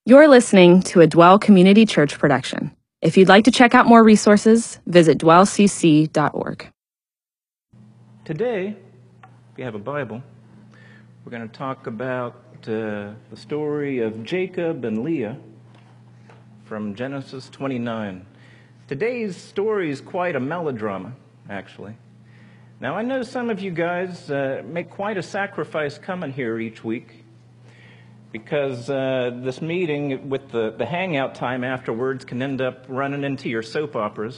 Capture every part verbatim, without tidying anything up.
You're listening to a Dwell Community Church production. If you'd like to check out more resources, visit dwell c c dot org. Today, if you have a Bible, we're going to talk about uh, the story of Jacob and Leah from Genesis twenty-nine. Today's story is quite a melodrama, actually. Now, I know some of you guys uh, make quite a sacrifice coming here each week, because uh, this meeting with the, the hangout time afterwards can end up running into your soap operas.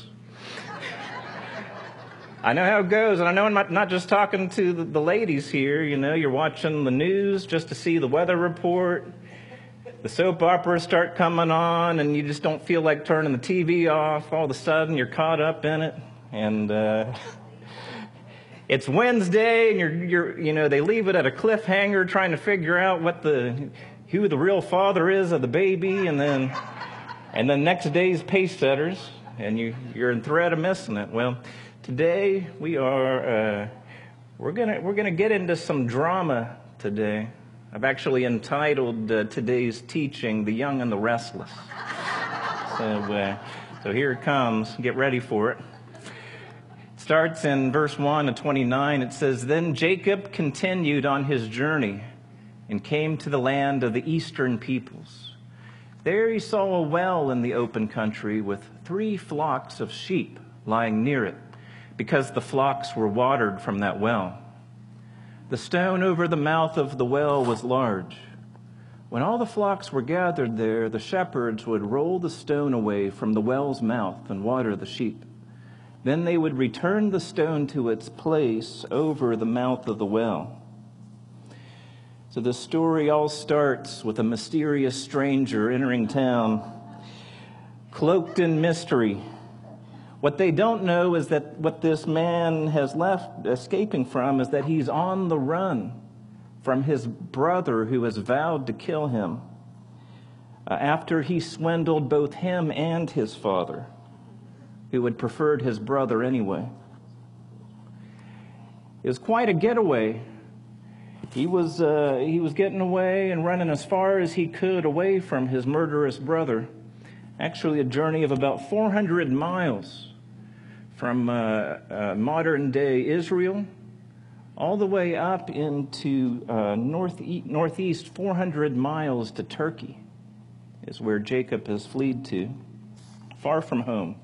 I know how it goes, and I know I'm not, not just talking to the, the ladies here. You know, you're watching the news just to see the weather report. The soap operas start coming on, and you just don't feel like turning the T V off. All of a sudden, you're caught up in it, and uh, it's Wednesday, and you're, you're, you know, they leave it at a cliffhanger, trying to figure out what the, who the real father is of the baby, and then, and then next day's pace setters, and you, you're in threat of missing it. Well, today we are, uh, we're gonna, we're gonna get into some drama today. I've actually entitled uh, today's teaching, "The Young and the Restless." So, uh, so here it comes. Get ready for it. Starts in verse one of twenty-nine. It says, "Then Jacob continued on his journey and came to the land of the eastern peoples. There he saw a well in the open country with three flocks of sheep lying near it, because the flocks were watered from that well. The stone over the mouth of the well was large. When all the flocks were gathered there, the shepherds would roll the stone away from the well's mouth and water the sheep. Then they would return the stone to its place over the mouth of the well." So the story all starts with a mysterious stranger entering town, cloaked in mystery. What they don't know is that what this man has left escaping from is that he's on the run from his brother who has vowed to kill him uh, after he swindled both him and his father, who had preferred his brother anyway. It was quite a getaway. He was uh, he was getting away and running as far as he could away from his murderous brother. Actually, a journey of about four hundred miles from uh, uh, modern-day Israel all the way up into uh, north northeast four hundred miles to Turkey is where Jacob has fled to, far from home.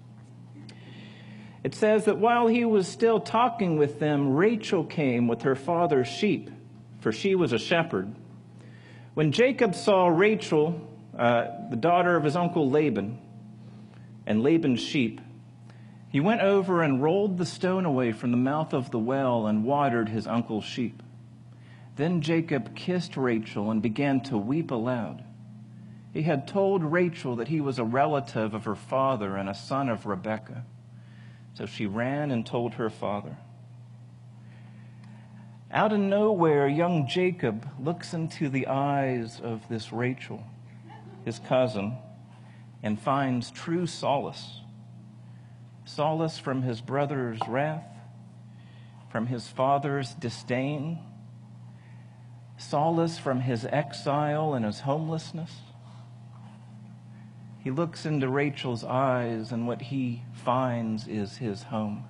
It says that while he was still talking with them, Rachel came with her father's sheep, for she was a shepherd. When Jacob saw Rachel, uh, the daughter of his uncle Laban, and Laban's sheep, he went over and rolled the stone away from the mouth of the well and watered his uncle's sheep. Then Jacob kissed Rachel and began to weep aloud. He had told Rachel that he was a relative of her father and a son of Rebekah. So she ran and told her father. Out of nowhere, young Jacob looks into the eyes of this Rachel, his cousin, and finds true solace. Solace from his brother's wrath, from his father's disdain, solace from his exile and his homelessness. He looks into Rachel's eyes, and what he finds is his home.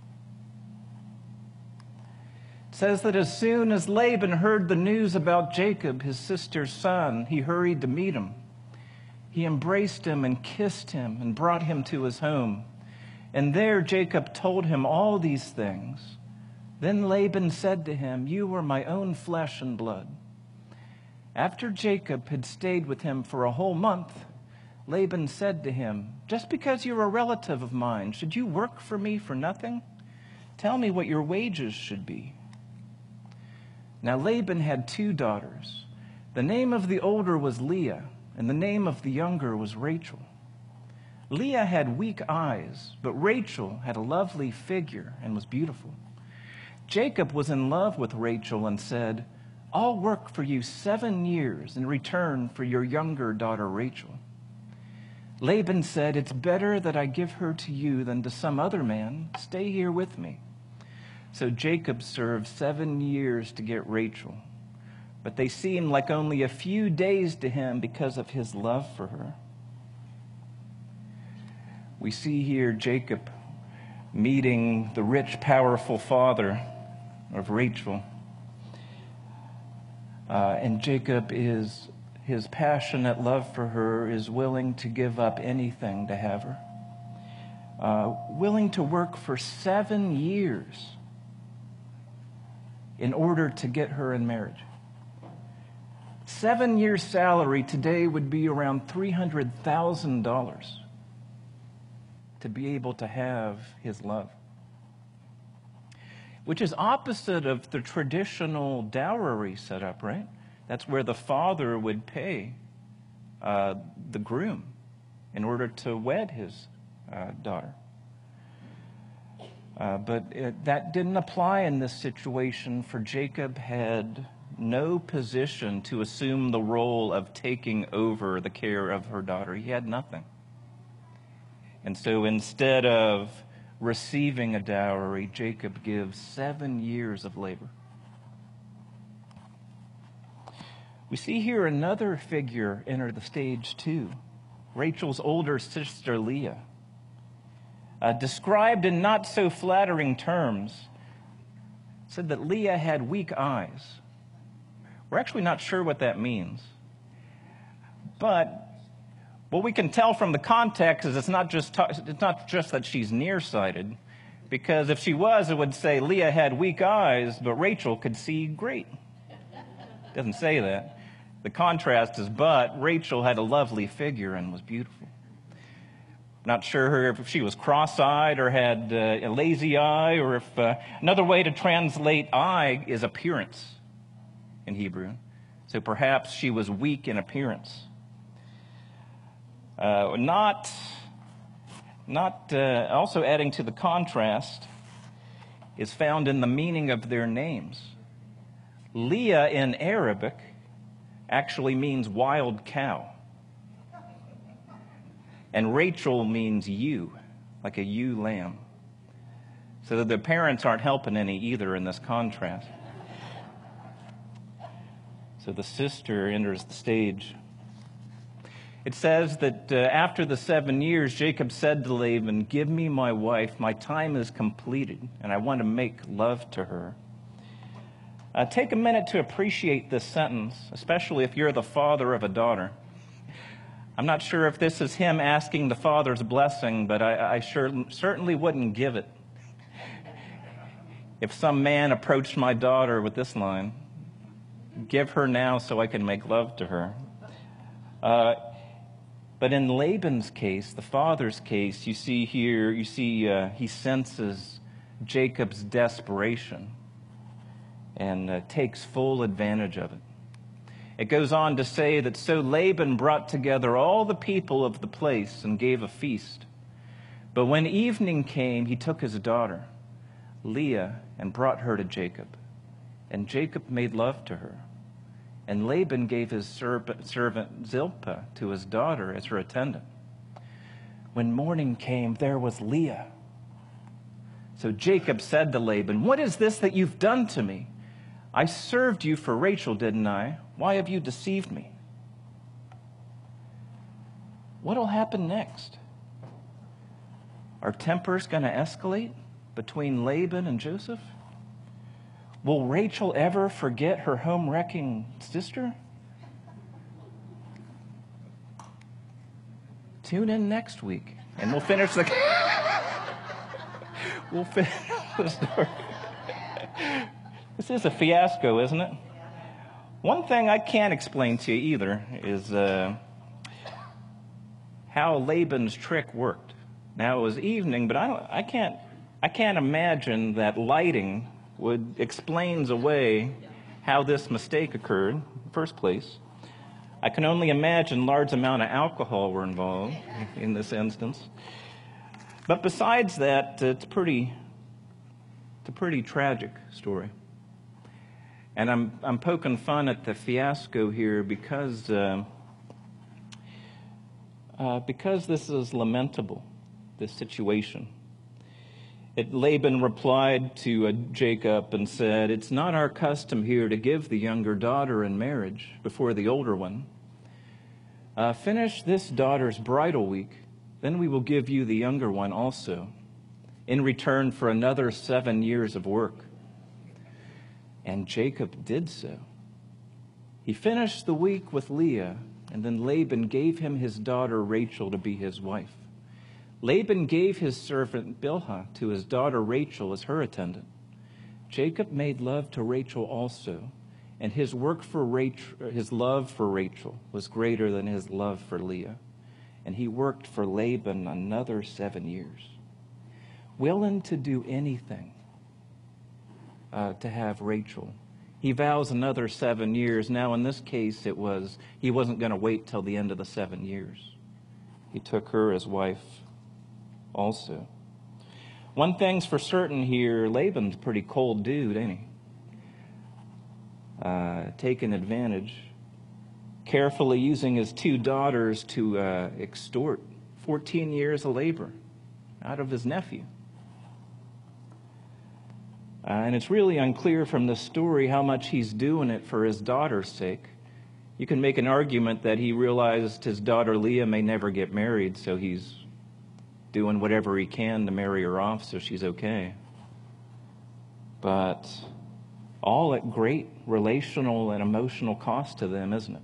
It says that as soon as Laban heard the news about Jacob, his sister's son, he hurried to meet him. He embraced him and kissed him and brought him to his home. And there Jacob told him all these things. Then Laban said to him, "You are my own flesh and blood." After Jacob had stayed with him for a whole month, Laban said to him, "Just because you're a relative of mine, should you work for me for nothing? Tell me what your wages should be." Now Laban had two daughters. The name of the older was Leah, and the name of the younger was Rachel. Leah had weak eyes, but Rachel had a lovely figure and was beautiful. Jacob was in love with Rachel and said, "I'll work for you seven years in return for your younger daughter Rachel." Laban said, "It's better that I give her to you than to some other man. Stay here with me." So Jacob served seven years to get Rachel. but they seemed like only a few days to him because of his love for her. We see here Jacob meeting the rich, powerful father of Rachel. Uh, and Jacob is, his passionate love for her is willing to give up anything to have her. Uh, willing to work for seven years in order to get her in marriage. Seven years' salary today would be around three hundred thousand dollars to be able to have his love. Which is opposite of the traditional dowry setup, right? That's where the father would pay uh, the groom in order to wed his uh, daughter. Uh, but it, that didn't apply in this situation, for Jacob had no position to assume the role of taking over the care of her daughter. He had nothing. And so instead of receiving a dowry, Jacob gives seven years of labor. We see here another figure enter the stage too, Rachel's older sister Leah. Uh, described in not so flattering terms, said that Leah had weak eyes. We're actually not sure what that means. But what we can tell from the context is it's not just ta- it's not just that she's nearsighted, because if she was, it would say Leah had weak eyes, but Rachel could see great. It doesn't say that. The contrast is, but Rachel had a lovely figure and was beautiful. Not sure if she was cross-eyed or had uh, a lazy eye, or if uh, another way to translate eye is appearance in Hebrew. So perhaps she was weak in appearance. Uh, not, not uh, also adding to the contrast is found in the meaning of their names. Leah in Arabic actually means wild cow. And Rachel means ewe, like a ewe lamb. So the parents aren't helping any either in this contrast. So the sister enters the stage. It says that uh, after the seven years, Jacob said to Laban, "Give me my wife. My time is completed, and I want to make love to her." Uh, take a minute to appreciate this sentence, especially if you're the father of a daughter. I'm not sure if this is him asking the father's blessing, but I, I sure, certainly wouldn't give it. If some man approached my daughter with this line, "Give her now so I can make love to her." Uh, but in Laban's case, the father's case, you see here, you see uh, he senses Jacob's desperation and uh, takes full advantage of it. It goes on to say that so Laban brought together all the people of the place and gave a feast. But when evening came, he took his daughter, Leah, and brought her to Jacob. And Jacob made love to her. And Laban gave his servant Zilpah to his daughter as her attendant. When morning came, there was Leah. So Jacob said to Laban, "What is this that you've done to me? I served you for Rachel, didn't I? Why have you deceived me?" What'll happen next? Are tempers going to escalate between Laban and Joseph? Will Rachel ever forget her home-wrecking sister? Tune in next week, and we'll finish the we'll finish the story. This is a fiasco, isn't it? One thing I can't explain to you either is uh, how Laban's trick worked. Now, it was evening, but I, don't, I can't I can't imagine that lighting would explains away how this mistake occurred in the first place. I can only imagine large amount of alcohol were involved in this instance. But besides that, it's pretty it's a pretty tragic story. And I'm I'm poking fun at the fiasco here because uh, uh, because this is lamentable, this situation. It, Laban replied to uh, Jacob and said, "It's not our custom here to give the younger daughter in marriage before the older one. Uh, finish this daughter's bridal week, then we will give you the younger one also, in return for another seven years of work." And Jacob did so. He finished the week with Leah, and then Laban gave him his daughter Rachel to be his wife. Laban gave his servant Bilhah to his daughter Rachel as her attendant. Jacob made love to Rachel also, and his work for Rachel, his love for Rachel was greater than his love for Leah. And he worked for Laban another seven years, willing to do anything uh, to have Rachel. He vows another seven years. Now, in this case, it was he wasn't going to wait till the end of the seven years. He took her as wife also. One thing's for certain here, Laban's a pretty cold dude, ain't he? Uh, taking advantage, carefully using his two daughters to uh, extort fourteen years of labor out of his nephew. Uh, and it's really unclear from the story how much he's doing it for his daughter's sake. You can make an argument that he realized his daughter Leah may never get married, so he's doing whatever he can to marry her off so she's okay. But all at great relational and emotional cost to them, isn't it?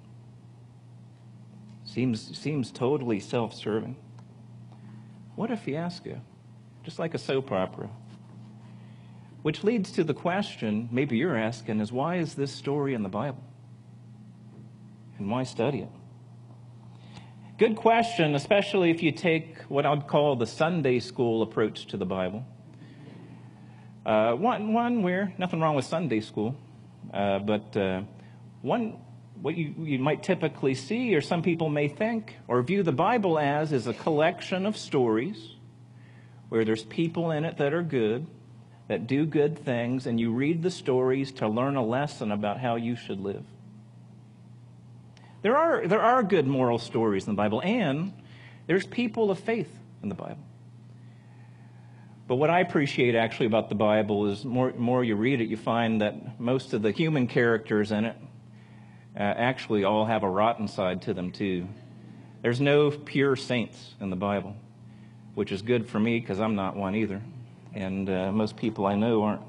Seems, seems totally self-serving. What a fiasco. Just like a soap opera. Which leads to the question, maybe you're asking, is why is this story in the Bible? And why study it? Good question, especially if you take what I'd call the Sunday school approach to the Bible. Uh, one, one where, nothing wrong with Sunday school, uh, but uh, one, what you, you might typically see, or some people may think, or view the Bible as, is a collection of stories where there's people in it that are good, that do good things, and you read the stories to learn a lesson about how you should live. There are, there are good moral stories in the Bible, and there's people of faith in the Bible. But what I appreciate actually about the Bible is more, more you read it, you find that most of the human characters in it uh, actually all have a rotten side to them too. There's no pure saints in the Bible, which is good for me because I'm not one either. And uh, most people I know aren't.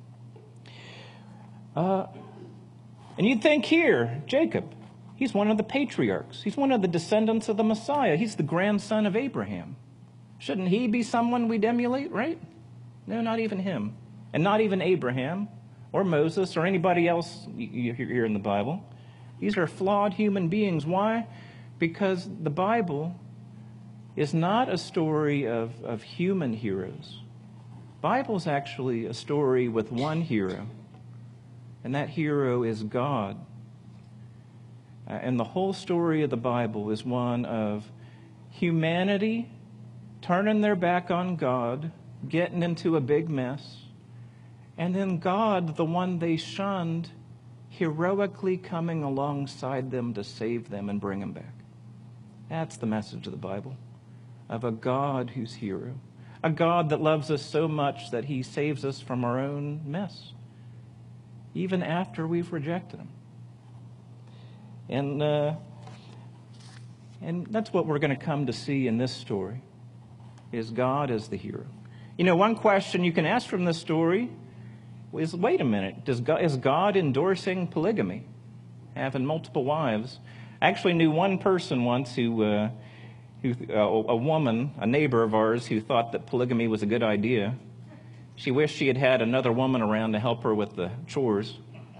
Uh, and you'd think here, Jacob, he's one of the patriarchs. He's one of the descendants of the Messiah. He's the grandson of Abraham. Shouldn't he be someone we'd emulate, right? No, not even him. And not even Abraham or Moses or anybody else you hear in the Bible. These are flawed human beings. Why? Because the Bible is not a story of, of human heroes. The Bible is actually a story with one hero, and that hero is God. Uh, and the whole story of the Bible is one of humanity turning their back on God, getting into a big mess, and then God, the one they shunned, heroically coming alongside them to save them and bring them back. That's the message of the Bible, of a God who's hero, a God that loves us so much that he saves us from our own mess, even after we've rejected him. And, uh, and that's what we're going to come to see in this story, is God as the hero. You know, one question you can ask from this story is, wait a minute, does God, is God endorsing polygamy, having multiple wives? I actually knew one person once who, uh, who uh, a woman, a neighbor of ours, who thought that polygamy was a good idea. She wished she had had another woman around to help her with the chores.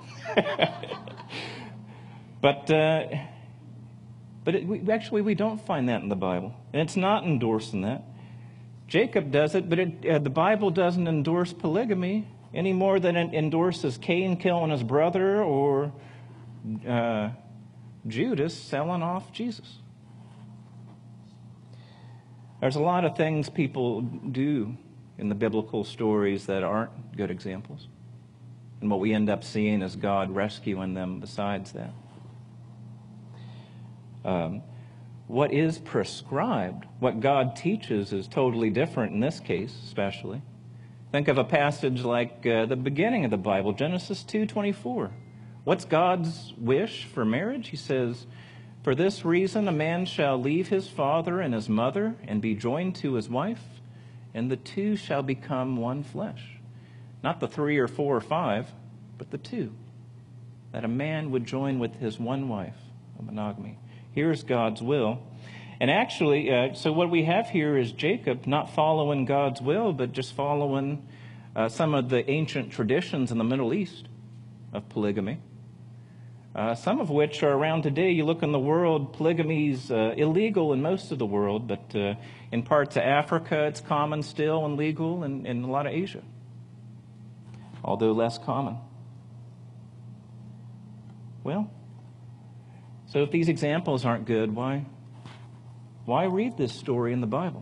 But uh, but it, we, actually, we don't find that in the Bible. And it's not endorsing that. Jacob does it, but it, uh, the Bible doesn't endorse polygamy any more than it endorses Cain killing his brother or uh, Judas selling off Jesus. There's a lot of things people do in the biblical stories that aren't good examples. And what we end up seeing is God rescuing them besides that. Um, what is prescribed, what God teaches, is totally different in this case, especially. Think of a passage like uh, the beginning of the Bible, Genesis two twenty-four. What's God's wish for marriage? He says, "For this reason a man shall leave his father and his mother and be joined to his wife, and the two shall become one flesh." Not the three or four or five, but the two. That a man would join with his one wife, a monogamy. Here's God's will. And actually, uh, so what we have here is Jacob not following God's will, but just following uh, some of the ancient traditions in the Middle East of polygamy. Uh, some of which are around today. You look in the world, polygamy's uh, illegal in most of the world, but uh, in parts of Africa it's common still and legal, and in a lot of Asia, although less common. Well, so if these examples aren't good, why, why read this story in the Bible?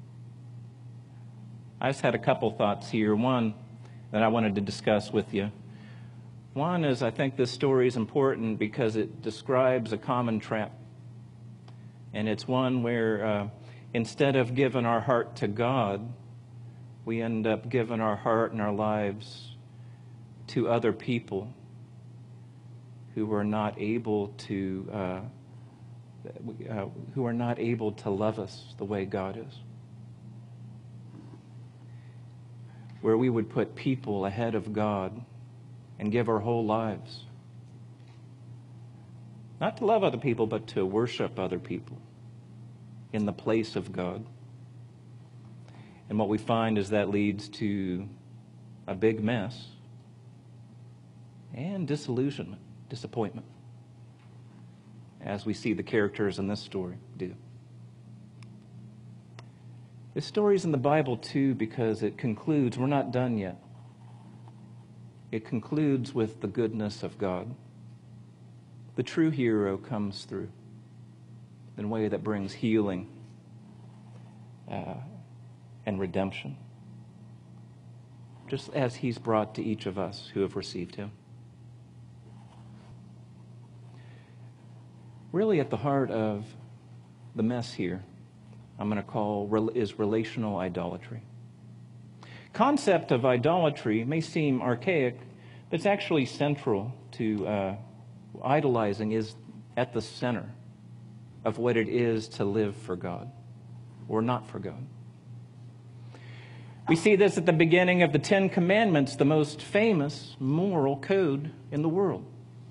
I just had a couple thoughts here. One that I wanted to discuss with you. One is I think this story is important because it describes a common trap. And it's one where uh, instead of giving our heart to God, we end up giving our heart and our lives to other people who are not able to uh, uh, who are not able to love us the way God is. Where we would put people ahead of God and give our whole lives. Not to love other people, but to worship other people in the place of God. And what we find is that leads to a big mess and disillusionment, disappointment, as we see the characters in this story do. This story's in the Bible, too, because it concludes, we're not done yet. It concludes with the goodness of God. The true hero comes through in a way that brings healing uh, and redemption, just as he's brought to each of us who have received him. Really at the heart of the mess here, I'm going to call, is relational idolatry. Concept of idolatry may seem archaic, but it's actually central to uh, idolizing is at the center of what it is to live for God or not for God. We see this at the beginning of the Ten Commandments, the most famous moral code in the world,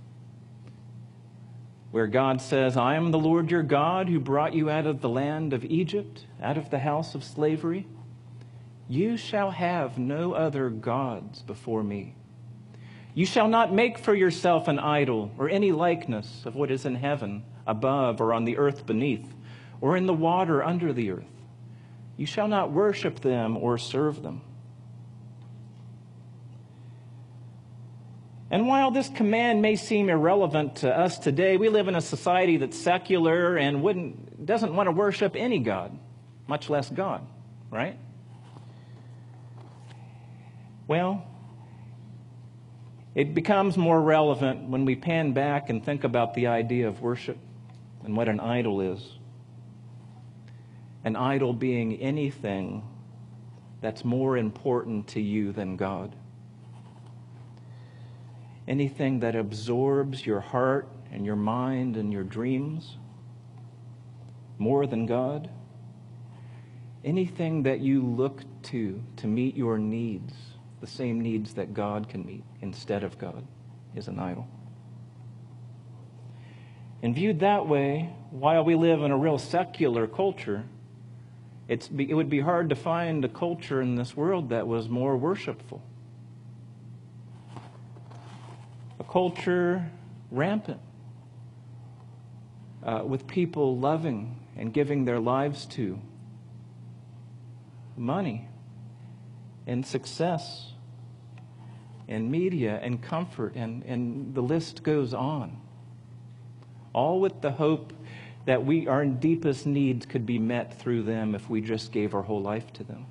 where God says, "I am the Lord your God who brought you out of the land of Egypt, out of the house of slavery. You shall have no other gods before me. You shall not make for yourself an idol or any likeness of what is in heaven above or on the earth beneath or in the water under the earth. You shall not worship them or serve them." And while this command may seem irrelevant to us today, we live in a society that's secular and wouldn't, doesn't want to worship any God, much less God, right? Well, it becomes more relevant when we pan back and think about the idea of worship and what an idol is. An idol being anything that's more important to you than God. Anything that absorbs your heart and your mind and your dreams more than God. Anything that you look to to meet your needs, the same needs that God can meet instead of God, is an idol. And viewed that way, while we live in a real secular culture, it's, it would be hard to find a culture in this world that was more worshipful. A culture rampant uh, with people loving and giving their lives to money and success and media and comfort, and, and the list goes on. All with the hope that we, our deepest needs could be met through them if we just gave our whole life to them.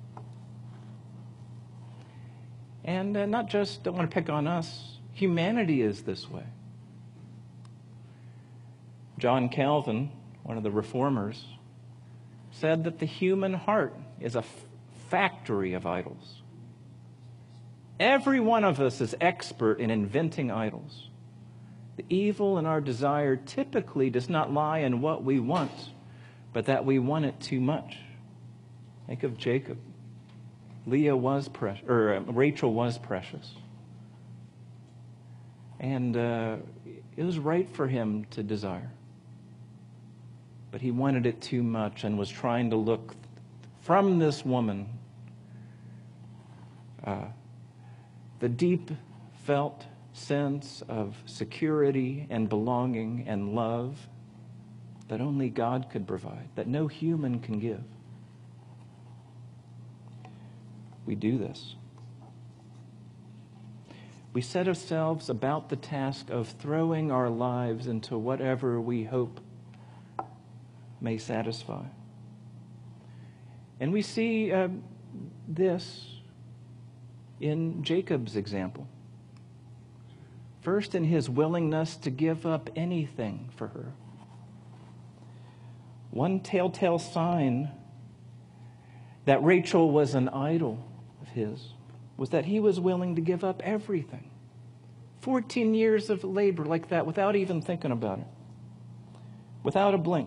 And uh, not just, don't want to pick on us, humanity is this way. John Calvin, one of the reformers, said that the human heart is a f- factory of idols. Every one of us is expert in inventing idols. The evil in our desire typically does not lie in what we want, but that we want it too much. Think of Jacob. Leah was precious, or uh, Rachel was precious. And uh, it was right for him to desire. But he wanted it too much and was trying to look from this woman uh, the deep felt sense of security and belonging and love that only God could provide, that no human can give. We do this. We set ourselves about the task of throwing our lives into whatever we hope may satisfy. And we see uh, this in Jacob's example. First, in his willingness to give up anything for her. One telltale sign that Rachel was an idol of his was that he was willing to give up everything. fourteen years of labor like that without even thinking about it. Without a blink.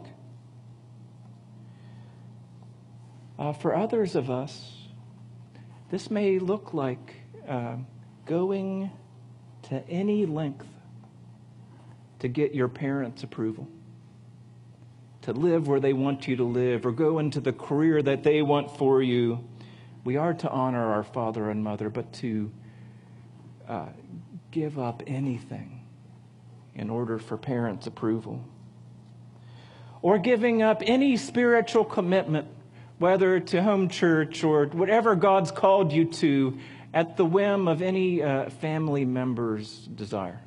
Uh, for others of us, this may look like uh, going to any length to get your parents' approval, to live where they want you to live, or go into the career that they want for you. We are to honor our father and mother, but to uh, give up anything in order for parents' approval. Or giving up any spiritual commitment, whether to home church or whatever God's called you to, at the whim of any uh, family member's desire.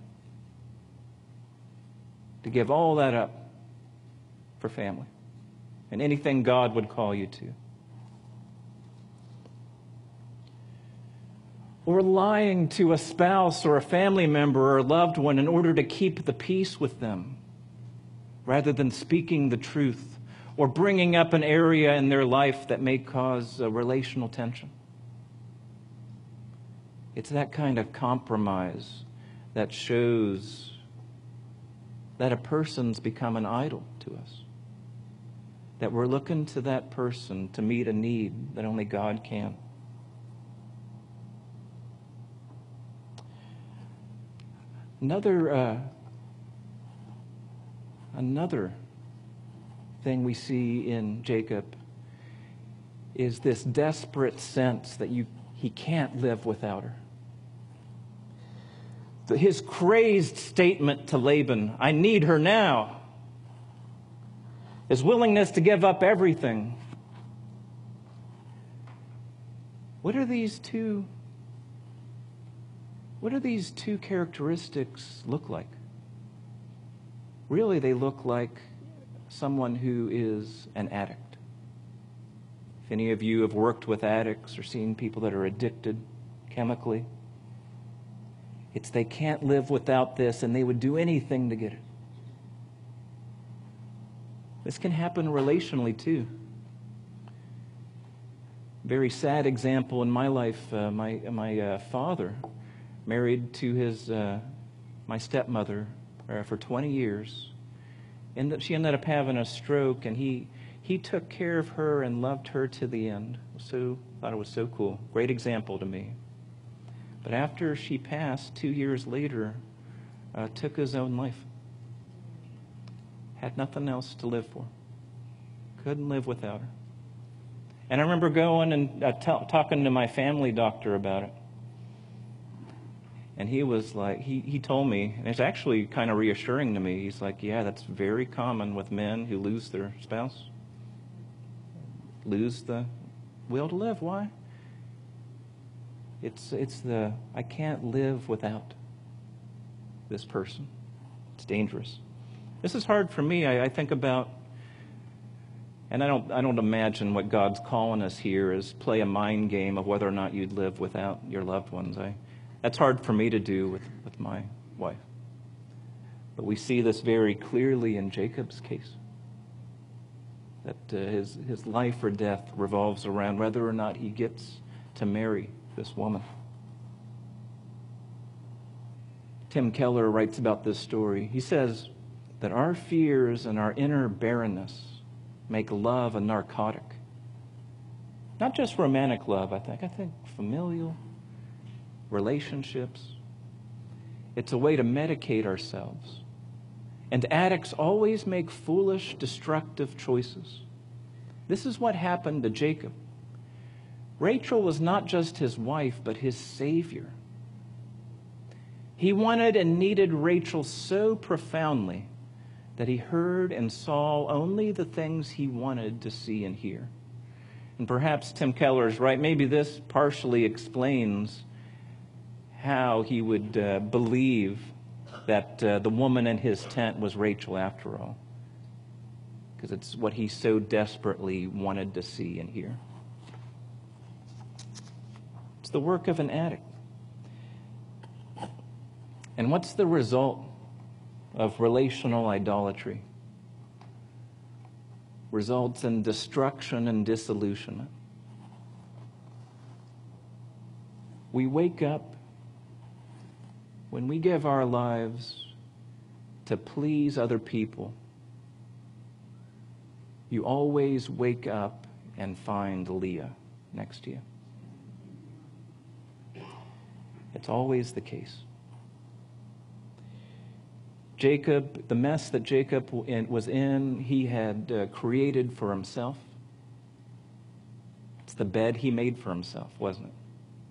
To give all that up for family and anything God would call you to. Or lying to a spouse or a family member or a loved one in order to keep the peace with them, rather than speaking the truth or bringing up an area in their life that may cause a relational tension. It's that kind of compromise that shows that a person's become an idol to us. That we're looking to that person to meet a need that only God can. Another, uh, another thing we see in Jacob is this desperate sense that you he can't live without her. The, his crazed statement to Laban, "I need her now." His willingness to give up everything. What are these two What do these two characteristics look like? Really, they look like someone who is an addict. If any of you have worked with addicts or seen people that are addicted chemically, it's they can't live without this and they would do anything to get it. This can happen relationally too. Very sad example in my life. Uh, my my uh, father, married to his uh, my stepmother uh, for twenty years, and she ended up having a stroke, and he he took care of her and loved her to the end. So thought it was so cool, great example to me. But after she passed, two years later, uh, took his own life. Had nothing else to live for. Couldn't live without her. And I remember going and uh, t- talking to my family doctor about it. And he was like, he, he told me, and it's actually kind of reassuring to me. He's like, yeah, that's very common with men who lose their spouse. Lose the will to live. Why? It's, it's the, I can't live without this person. It's dangerous. This is hard for me. I, I think about, and I don't, I don't imagine what God's calling us here is play a mind game of whether or not you'd live without your loved ones. I, that's hard for me to do with, with my wife. But we see this very clearly in Jacob's case. That uh, his, his life or death revolves around whether or not he gets to marry this woman. Tim Keller writes about this story. He says that our fears and our inner barrenness make love a narcotic. Not just romantic love, I think. I think familial, relationships. It's a way to medicate ourselves. And addicts always make foolish, destructive choices. This is what happened to Jacob. Rachel was not just his wife, but his savior. He wanted and needed Rachel so profoundly that he heard and saw only the things he wanted to see and hear. And perhaps Tim Keller is right. Maybe this partially explains how he would uh, believe that uh, the woman in his tent was Rachel after all, because it's what he so desperately wanted to see and hear. It's the work of an addict. And what's the result of relational idolatry? Results in destruction and disillusionment. We wake up when we give our lives to please other people. You always wake up and find Leah next to you. It's always the case. Jacob, the mess that Jacob was in, he had uh, created for himself. It's the bed he made for himself, wasn't it?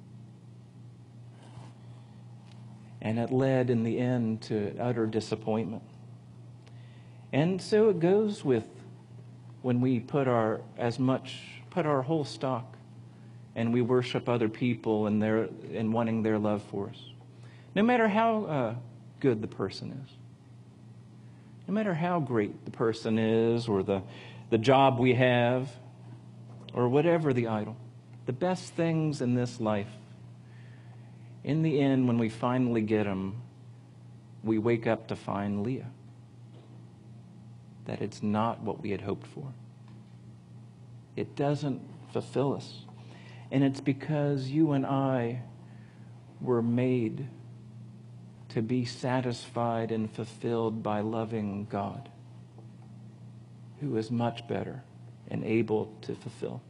And it led in the end to utter disappointment. And so it goes with when we put our as much put our whole stock and we worship other people and their and wanting their love for us. No matter how uh, good the person is. No matter how great the person is, or the, the job we have, or whatever the idol, the best things in this life, in the end, when we finally get them, we wake up to find Leah. That it's not what we had hoped for. It doesn't fulfill us. And it's because you and I were made to be satisfied and fulfilled by loving God, who is much better and able to fulfill.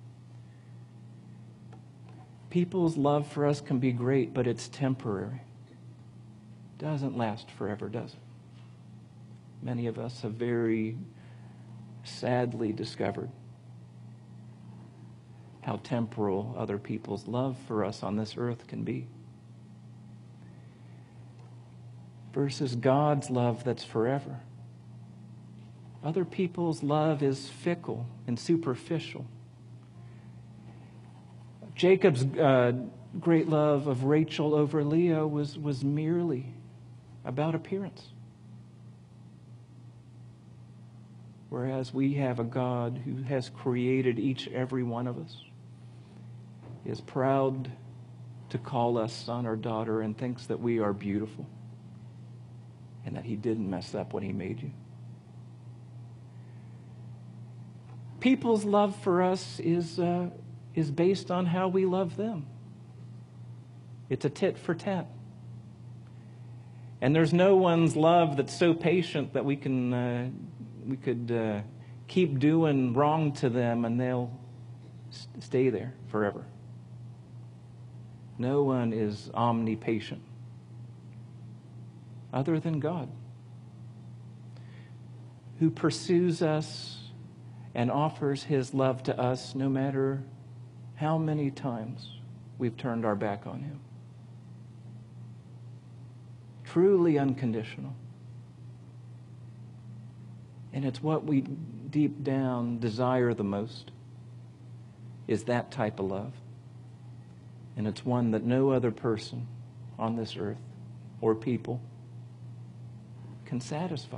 People's love for us can be great, but it's temporary. It doesn't last forever, does it? Many of us have very sadly discovered how temporal other people's love for us on this earth can be, versus God's love that's forever. Other people's love is fickle and superficial. Jacob's uh, great love of Rachel over Leah was, was merely about appearance. Whereas we have a God who has created each, every one of us, is proud to call us son or daughter and thinks that we are beautiful and that he didn't mess up when he made you. People's love for us is uh, is based on how we love them. It's a tit for tat. And there's no one's love that's so patient that we can uh, we could uh, keep doing wrong to them and they'll st- stay there forever. No one is omnipatient other than God, who pursues us and offers his love to us no matter how many times we've turned our back on him. Truly unconditional. And it's what we deep down desire the most, is that type of love. And it's one that no other person on this earth or people can satisfy.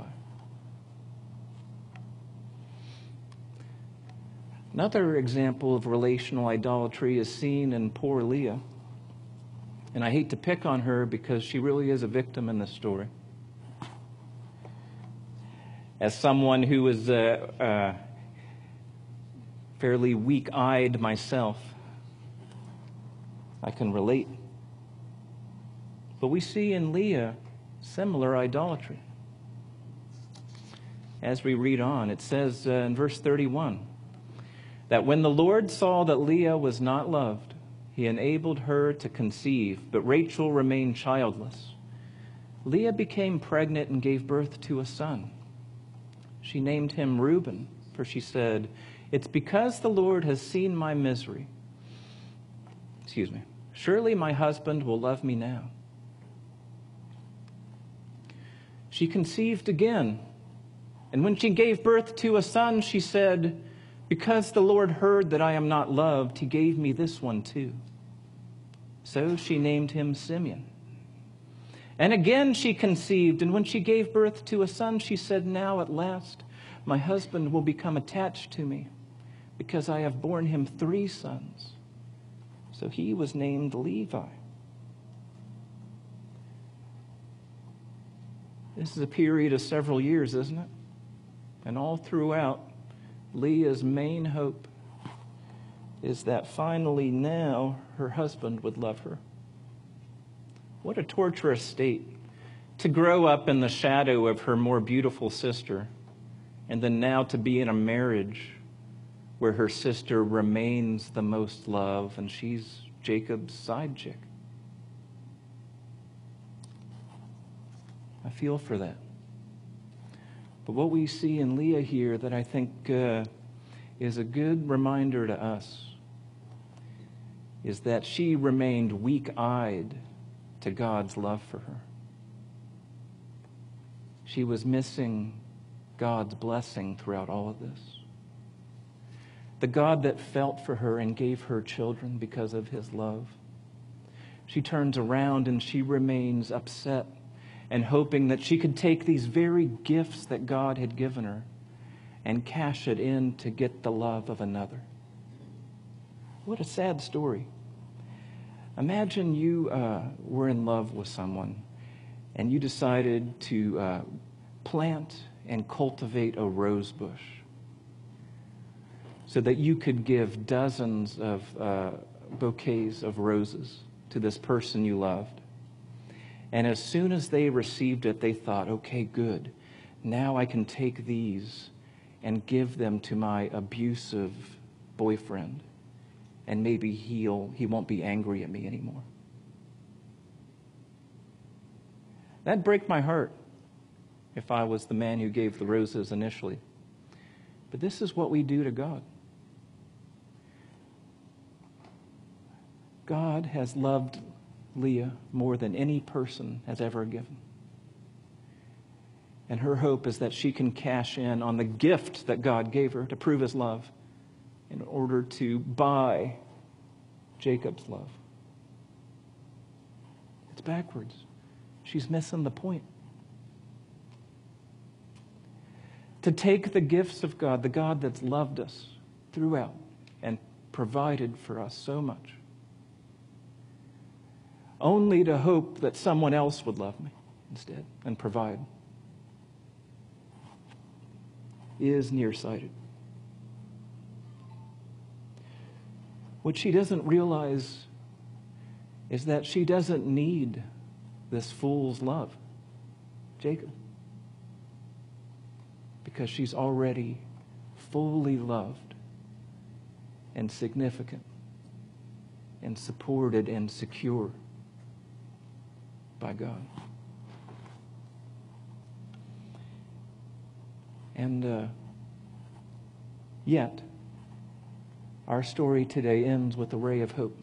Another example of relational idolatry is seen in poor Leah. And I hate to pick on her because she really is a victim in this story. As someone who was uh, uh, fairly weak-eyed myself, I can relate. But we see in Leah Similar idolatry. As we read on, it says uh, in verse thirty-one, that when the Lord saw that Leah was not loved, he enabled her to conceive, but Rachel remained childless. Leah became pregnant and gave birth to a son. She named him Reuben, for she said, "It's because the Lord has seen my misery. Excuse me. Surely my husband will love me now." She conceived again, and when she gave birth to a son, she said, "Because the Lord heard that I am not loved, he gave me this one too." So she named him Simeon. And again she conceived, and when she gave birth to a son, she said, "Now at last my husband will become attached to me, because I have borne him three sons." So he was named Levi. This is a period of several years, isn't it? And all throughout, Leah's main hope is that finally now her husband would love her. What a torturous state to grow up in the shadow of her more beautiful sister, and then now to be in a marriage where her sister remains the most loved and she's Jacob's side chick. I feel for that. But what we see in Leah here that I think uh, is a good reminder to us is that she remained weak-eyed to God's love for her. She was missing God's blessing throughout all of this. The God that felt for her and gave her children because of his love. She turns around and she remains upset and hoping that she could take these very gifts that God had given her and cash it in to get the love of another. What a sad story. Imagine you uh, were in love with someone and you decided to uh, plant and cultivate a rose bush so that you could give dozens of uh, bouquets of roses to this person you loved. And as soon as they received it, they thought, okay, good. Now I can take these and give them to my abusive boyfriend. And maybe he'll, he won't be angry at me anymore. That'd break my heart if I was the man who gave the roses initially. But this is what we do to God. God has loved Leah more than any person has ever given. And her hope is that she can cash in on the gift that God gave her to prove his love in order to buy Jacob's love. It's backwards. She's missing the point. To take the gifts of God, the God that's loved us throughout and provided for us so much, only to hope that someone else would love me instead and provide, is nearsighted. What she doesn't realize is that she doesn't need this fool's love, Jacob, because she's already fully loved and significant and supported and secure by God. And uh, yet, our story today ends with a ray of hope,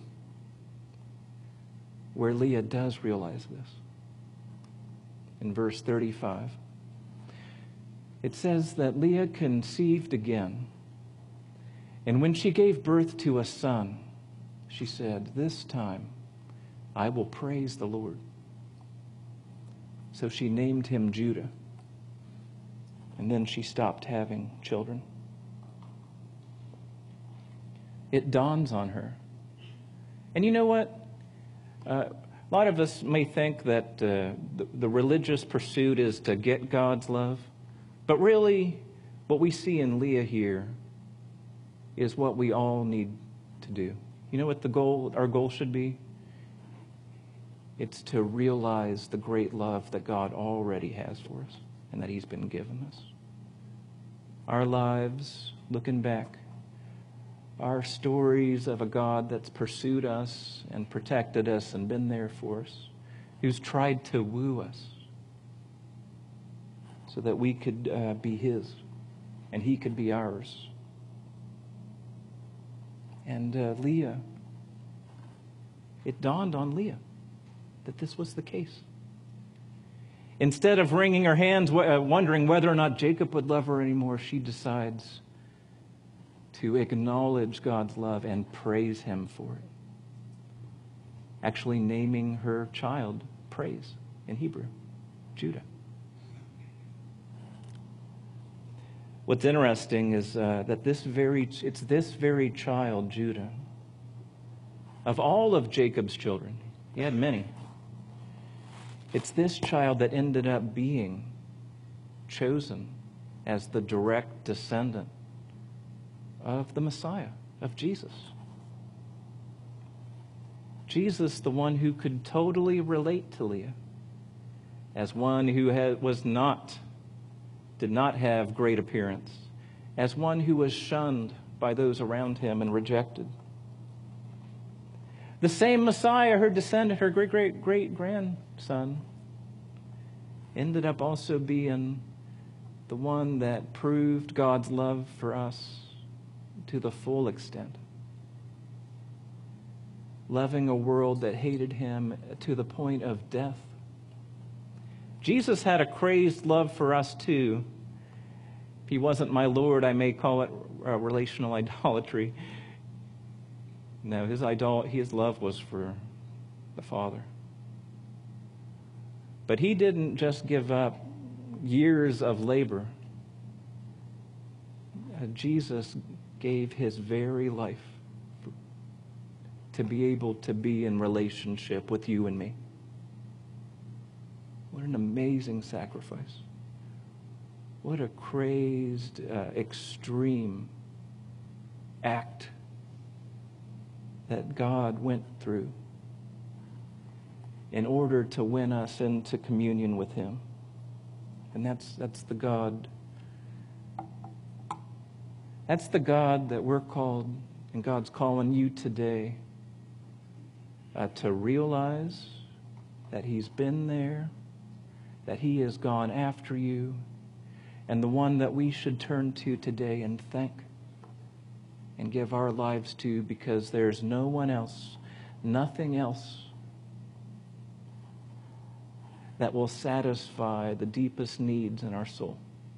where Leah does realize this. In verse thirty-five, it says that Leah conceived again, and when she gave birth to a son, she said, "This time I will praise the Lord." So she named him Judah. And then she stopped having children. It dawns on her. And you know what? Uh, a lot of us may think that uh, the, the religious pursuit is to get God's love. But really, what we see in Leah here is what we all need to do. You know what the goal, our goal should be? It's to realize the great love that God already has for us and that he's been given us. Our lives, looking back, are stories of a God that's pursued us and protected us and been there for us, who's tried to woo us so that we could uh, be his and he could be ours. And uh, Leah, it dawned on Leah that this was the case. Instead of wringing her hands, uh, wondering whether or not Jacob would love her anymore, she decides to acknowledge God's love and praise him for it. Actually naming her child praise in Hebrew, Judah. What's interesting is uh, that this very it's this very child, Judah, of all of Jacob's children, he had many, it's this child that ended up being chosen as the direct descendant of the Messiah, of Jesus. Jesus, the one who could totally relate to Leah, as one who had, was not, did not have great appearance, as one who was shunned by those around him and rejected. The same Messiah, her descendant, her great-great-great-grandson, ended up also being the one that proved God's love for us to the full extent. Loving a world that hated him to the point of death. Jesus had a crazed love for us too. If he wasn't my Lord, I may call it uh, relational idolatry. No, his idol, his love was for the Father. But he didn't just give up years of labor. Uh, Jesus gave his very life to be able to be in relationship with you and me. What an amazing sacrifice. What a crazed, uh, extreme act that God went through in order to win us into communion with him. And that's that's the God. That's the God that we're called, and God's calling you today uh, to realize that he's been there, that he has gone after you, and the one that we should turn to today and thank and give our lives to, because there's no one else, nothing else that will satisfy the deepest needs in our soul.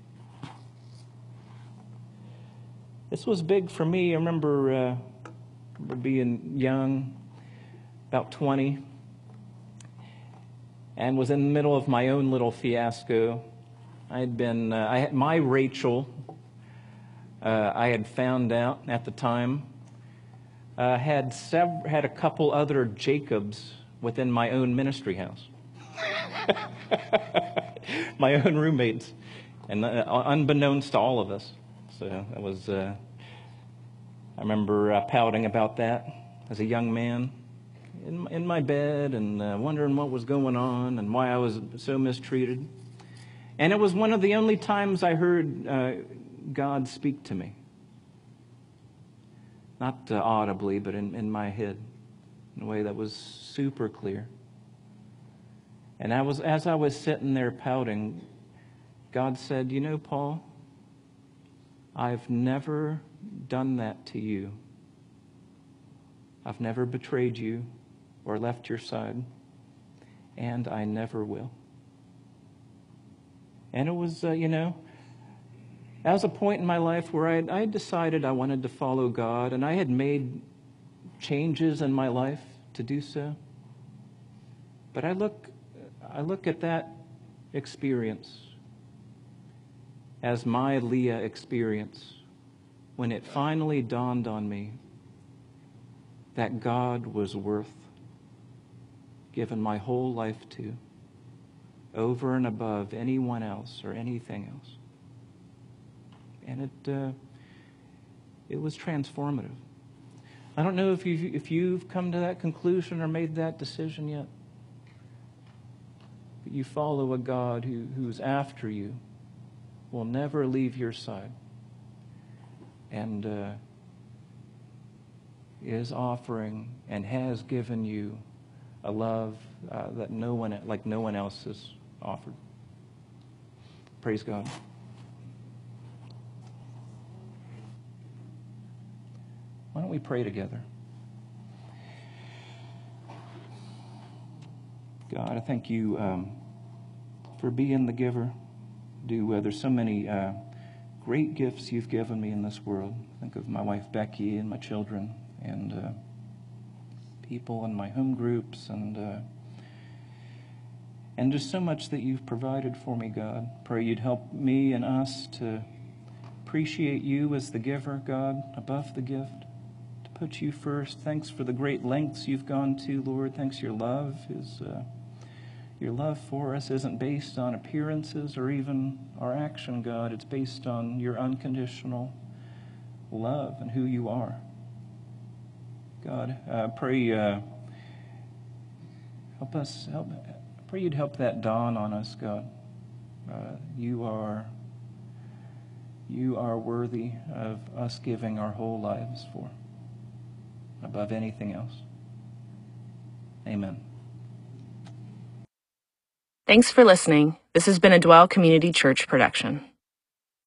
This was big for me. I remember, uh, remember being young, about twenty, and was in the middle of my own little fiasco. I had been, uh, I had my Rachel, uh, I had found out at the time, uh, had sev- had a couple other Jacobs within my own ministry house. My own roommates, and uh, unbeknownst to all of us. So that was, uh, I remember uh, pouting about that as a young man in, in my bed and uh, wondering what was going on and why I was so mistreated. And it was one of the only times I heard uh, God speak to me. Not uh, audibly, but in, in my head, in a way that was super clear. And I was, as I was sitting there pouting, God said, "You know, Paul, I've never done that to you. I've never betrayed you or left your side, and I never will." And it was, uh, you know, that was a point in my life where I, I decided I wanted to follow God, and I had made changes in my life to do so. But I look, I look at that experience as my Leah experience when it finally dawned on me that God was worth giving my whole life to, over and above anyone else or anything else. And it uh, it was transformative. I don't know if you if you've come to that conclusion or made that decision yet, but you follow a God who, who's after you, will never leave your side, and uh, is offering and has given you a love uh, that no one, like no one else has offered. Praise God. Why don't we pray together? God, I thank you um, for being the giver. Do uh, there's so many uh, great gifts you've given me in this world. Think of my wife Becky and my children and uh, people in my home groups and uh, and just so much that you've provided for me, God. Pray you'd help me and us to appreciate you as the giver, God, above the gift, to put you first. Thanks for the great lengths you've gone to, Lord. Thanks your love is uh, your love for us isn't based on appearances or even our action, God. It's based on your unconditional love and who you are. God, uh, pray uh, help us help. Pray you'd help that dawn on us, God. Uh, you are you are worthy of us giving our whole lives for, above anything else. Amen. Thanks for listening. This has been a Dwell Community Church production.